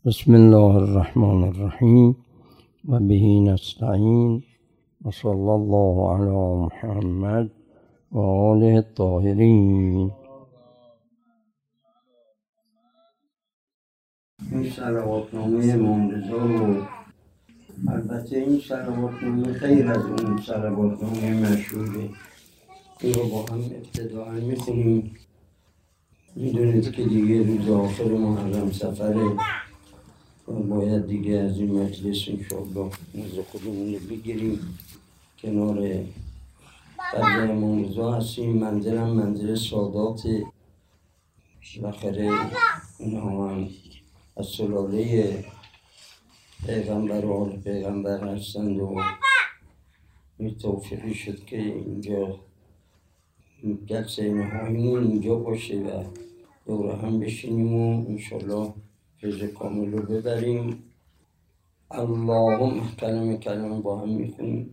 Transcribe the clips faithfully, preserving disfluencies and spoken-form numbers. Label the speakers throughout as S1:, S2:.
S1: بسم الله الرحمن الرحیم و به نستعین و صلی الله علی محمد و آله الطاهرین. این صلواتنامه امام رضا رو، البته این صلواتنامه غیر از اون صلواتنامه مشهوره، این رو با هم ابتداء میخونیم. میدونید که دیگه روز آخر محرم سفره و باید دیگه از این مجلس انشاءالله نزد خودمون بگیریم. کنار قبر امام رضا هستیم. منزلم منزل سادات، بالاخره اونها هم از سلاله پیغمبر و آل پیغمبر هستند و این توفیقی شد که اینجا جلسه نهاییمون اینجا باشه و دور هم بشینیم و انشاءالله فیض کامل رو ببریم. اللهم کلمه کلمه با هم میخونیم.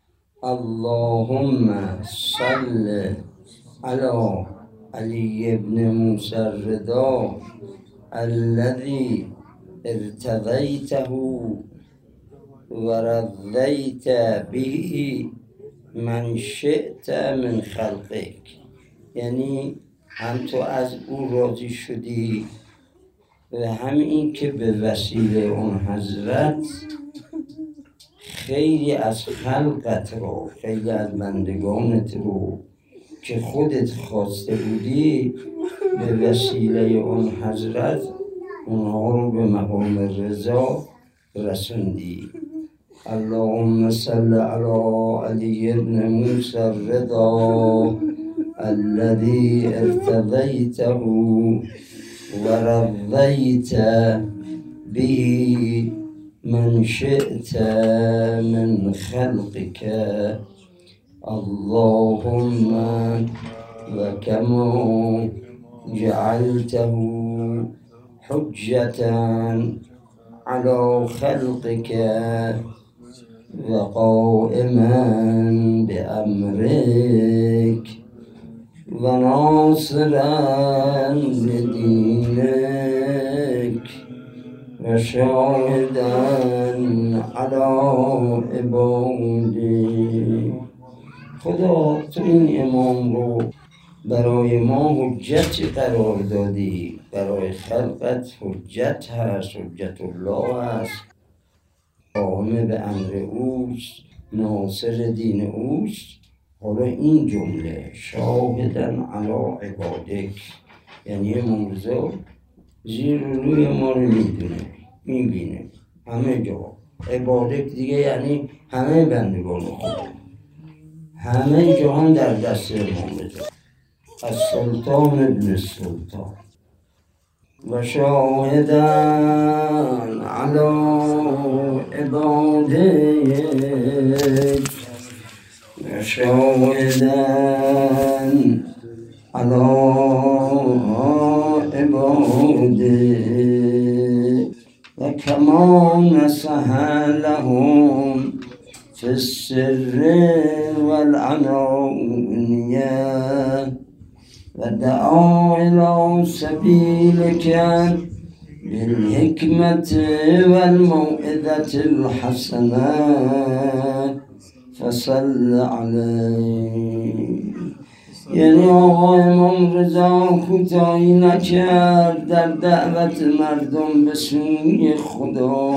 S1: اللهم صل علی علی ابن موسی الرضا الذي ارتضیته و رضیت به من شئت من خلقک، یعنی هم تو از او راضی شدی و هم این که به وسیله اون حضرت خیلی از خلقت رو، خیلی از بندگانت رو که خودت خواسته بودی به وسیله اون حضرت اونها رو به مقام رضا رسوندی. اللهم صل علی علی ابن موسی الرضا الذي ارتضیته و رضیت به من شئت من خلقك. اللهم و کما جعلته حجة على خلقك و قائما بأمرك و ناصرا لدینک و شاهدا علی عبادی. خدا تو این امام رو برای ما حجت قرار دادی، برای خلقت حجت هست، حجت الله هست، قائم به امر اوست، ناصر دین اوست. حالا این جمله شاهدن علی عبادک، یعنی امام رضا زیر و روی ما رو میدونه، میبینه همه جا. عبادک دیگه یعنی همه بندگان خدا، همه جهان در دست امام رضا، از سلطان ابن السلطان. و شاهدن علی عبادک و شاهدن علی عبادک و کما نصح لهم فی السر والعلانیه و دعا الی سبیلک بالحکمت والموعظة الحسنه فصل علیه. یعنی آقا امام رضا کوتاهی نکرد در دعوت مردم به سوی خدا،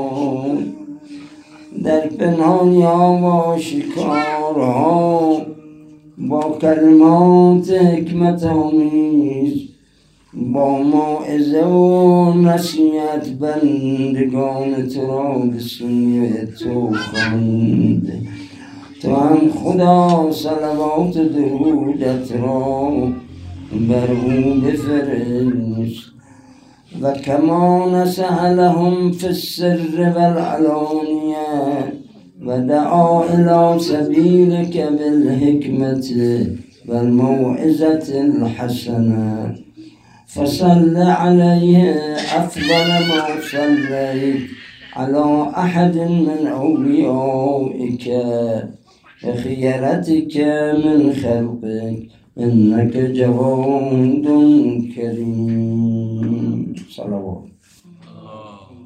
S1: در پنهانی ها و آشکارها، با کلمات حکمت آمیز، با موعظه و نصیحت بندگان تو را به سوی تو خواند. تو هم خدا صلوات درودت را بر او بفرست. و کما نصح لهم فی السر والعلانیه و دعا الی سبیلک بالحکمت والموعظة الحسنه فصل علیه افضل ما صلیت علی احد من اولیائک و خیرتک من خلقک انک جواد کریم. صلوات.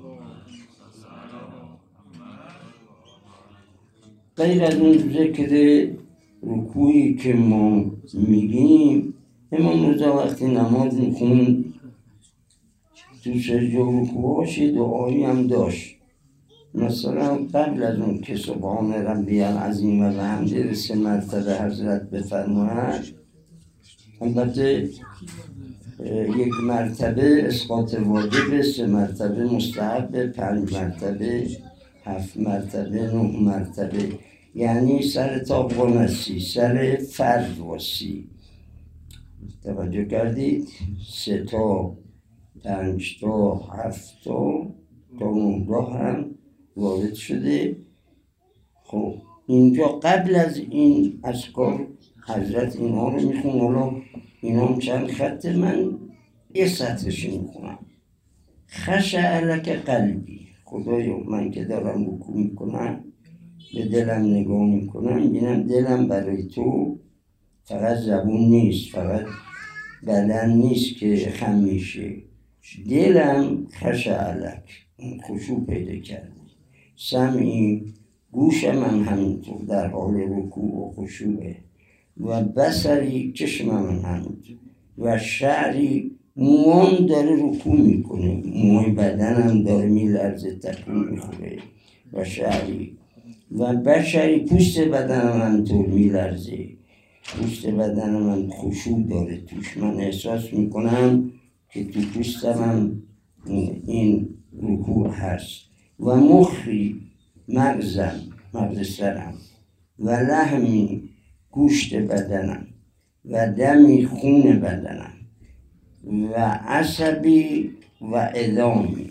S1: غیر از اون ذکر رکوعی که ما میگیم، امام رضا وقتی نماز میخوند تو سجده و رکوعاش دعایی هم داشت. مثلا قبل از اون که سبحان ربی العظیم و بحمده سه مرتبه حضرت بفرمایند، البته یک مرتبه اسقاط واجب، سه مرتبه مستحب، پنج مرتبه، هفت مرتبه، نه مرتبه، یعنی سر تا قنسی، سر فرض واسی. توجه کردید؟ سه تا، پنج تا، هفت تا، تا نه تا هم وارد شده. خب اینجا قبل از این اذکار حضرت اینها رو میخون. حالا اینا هم چند خطه، من یه سطرش میخونم. خشع لک قلبی، خدایا من که دارم رکوع میکنم به دلم نگاه میکنم، بینم دلم برای تو فقط زبون نیست، فقط بدن نیست که خم میشه، دلم خشع لک، خشوع پیدا کرده. سمعی، گوشم هم همینطور در حال رکوع و خشوعه، و بصری، چشمم هم همینطور، و شعری، موام داره رکوع میکنه، موهای بدنم داره میلرزه، تکون میخوره، و شعری، و بشری، پوست بدنم همینطور میلرزه، پوست بدنم هم خشوع داره توش، من احساس میکنم که تو پوستم هم این رکوع هست. و مخی، مغزم، مغز سرم، و لحمی، گوشت بدنم، و دمی، خون بدنم، و عصبی و عظامی.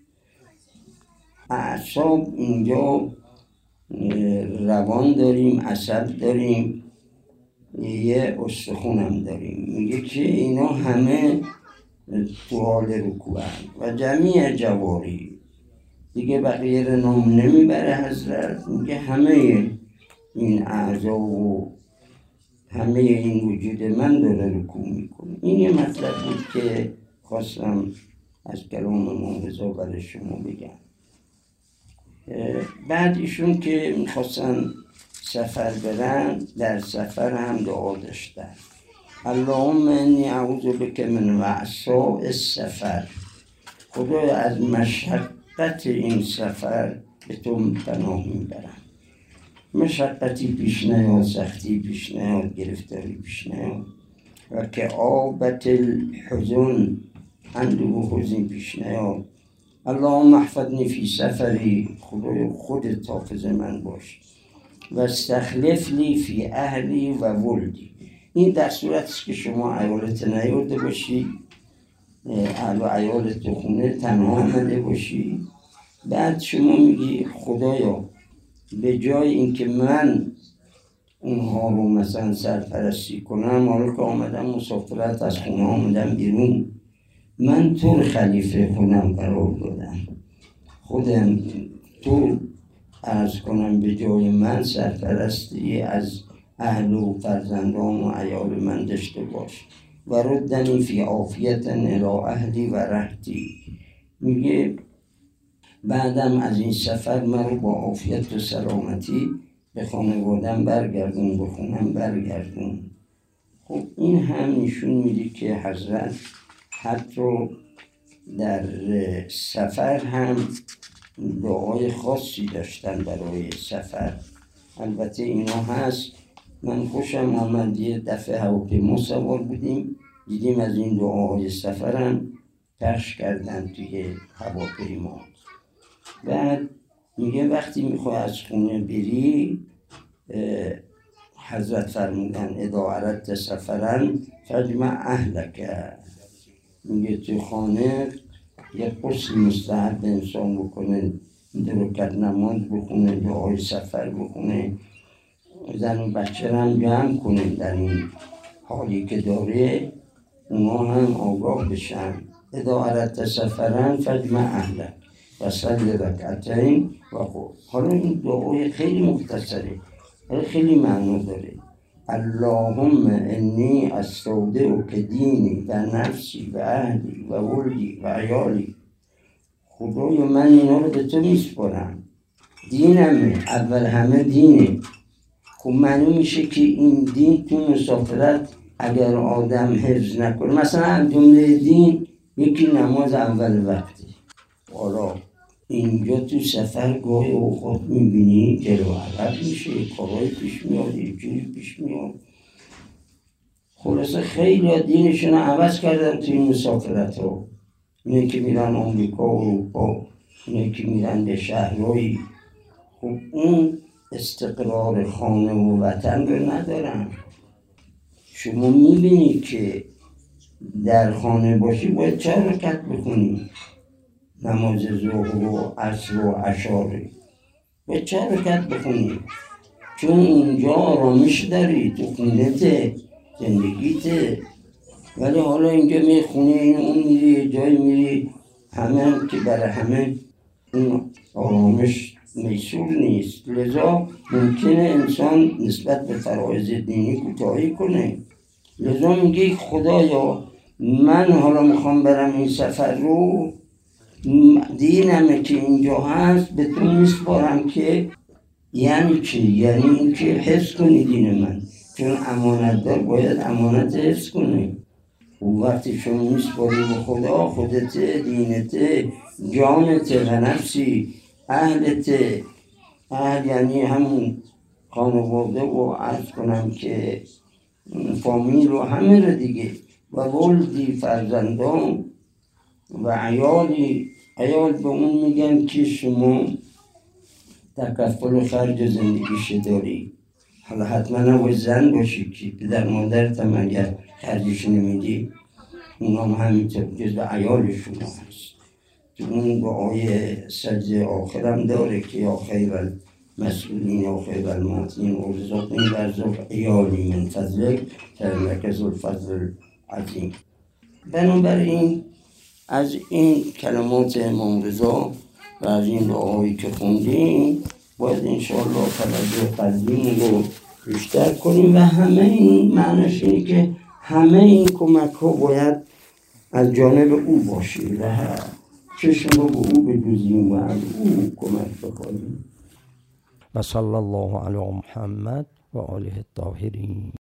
S1: اعصاب اینجا روان داریم، عصب داریم، یه استخونم داریم. میگه که اینا همه تو حال رکوع و جمیع جواری، دیگه بقیه رو نام نمیبره حضرت. میگه همه این اعضا و همه این وجود من داره رکوع میکنه. این یه مطلب بود که خواستم از کلام امام رضا برای شما بگم. بعد ایشون که میخواستن سفر برن، در سفر هم دعا داشتن: اللهم انی اعوذ بک من وعثاء السفر، خدایا از مشقت این سفر به تو پناه میبرم. مشقتی پیش نیاد، سختی پیش نیاد، گرفتاری پیش نیاد، و که آبت الحزن، اندوه و حزن پیش نیاد. اللهم احفظنی فی سفری، خدایا خودت حافظ من باش. و استخلف لی فی اهلی و ولدی، این در صورت است که شما عیالت نیارده باشی، اهل و عیالت تو خونه تنها آمده باشی. بعد شما میگی خدایا به جای اینکه من اونها رو مثلا سرپرستی کنم، حالا که آمدم مسافرت، از خونه آمدم بیرون، من تو رو خلیفه خونم قرار دادم، خودم تو عرض کنم به جای من سرپرستی از اهل و فرزندان و عیال من داشته باش. و ردنی فی عافیت الی اهلی و رحتی، میگه بعدم از این سفر من رو با عافیت و سلامتی به خانوادم برگردون، به خونم برگردون. خب این هم نشون میده که حضرت حتی در سفر هم دعای خاصی داشتن برای سفر. البته اینا هست، من خوشم آمد یه دفعه هواپیما سوار بودیم، دیدیم از این دعاهای سفرم پخش کردن توی هواپیما. بعد میگه وقتی میخوای از خونه بری، حضرت فرمودن اذا اردت سفرن فاجمع اهلک، میگه تو خانه یه قسل مستحب انسان بکنه، درکت نماز بخونه، دعای سفر بخونه، زن و بچه هم جمع کنه در این حالی که داره، اونا هم آگاه بشن. اذا اردت سفرن فاجمع اهلک و صلی رکعتین و خب. حالا این دعای خیلی مختصره، خیلی معنا داره. اللهم انی استودعک دینی و نفسی و اهلی و ولدی و عیالی، خدایا من اینا رو به تو میسپارم، دینمه، اول همه دینه. خب معلوم میشه که این دین تو مسافرت اگر آدم حفظ نکنه، مثلا جمله دین یکی نماز اول وقتی. حالا اینجا تو سفر گاهی اوقات میبینی جلو عقب میشه، کارهای پیش میاد، یه جوری پیش میاد. خلاصه خیلی دینشون رو عوض کردن توی این مسافرت ها. اینه که میرن آمریکا و اروپا، اینه که میرن به شهرهایی. خب اون استقرار خانه و وطن رو ندارن. شما میبینی که در خانه باشی باید چهار رکعت بخونی، نماز ظهر و عصر و عشا باید چهار رکعت بخونی، چون اینجا آرامش داری، تو خونته، زندگیته. ولی حالا اینجا می خونه این اون میری، یه جایی میری، همه هم که برای همه این آرامش میسور نیست. لذا ممکنه انسان نسبت به فرایض دینی کوتاهی کنه. لذا میگه خدایا من حالا میخوام برم این سفر رو، دینمه که اینجا هست به تو میسپارم که یعنی چی؟ یعنی اینکه حفظ کنی دین من، چون امانتدار باید امانت حفظ کنه. و وقتی شما میسپاری به خدا، خودت، دینت، جانت و نفسی، اهلت، اهل یعنی همون خانواده و عرض کنم که فامیل و همه رو دیگه، و ولدی فرزندان و عیالی. عیال به اون میگن که شما تکفل خرج زندگیش داری. حالا حتما نباید زن باشی که پدر مادرت هم اگر خرجش نمیدی، اونا هم همینطور جز عیال شما هست. تو اون دعای سجده آخرم داره که یا خیر المسئولین یا خیر المعطین ارزقنی برزق عیالی من فضلک فانک ذو الفضل العظیم. بنابراین از این کلمات امام رضا و از این دعایی که خوندیم باید انشاءالله توجه قلبیمون رو بیشتر کنیم، و همه این معنیش اینه که همه این کمک ها باید از جانب او باشه و چشم رو به او بدوزیم و از او کمک بخواهیم.
S2: و صلی الله علی محمد و آله الطاهرین.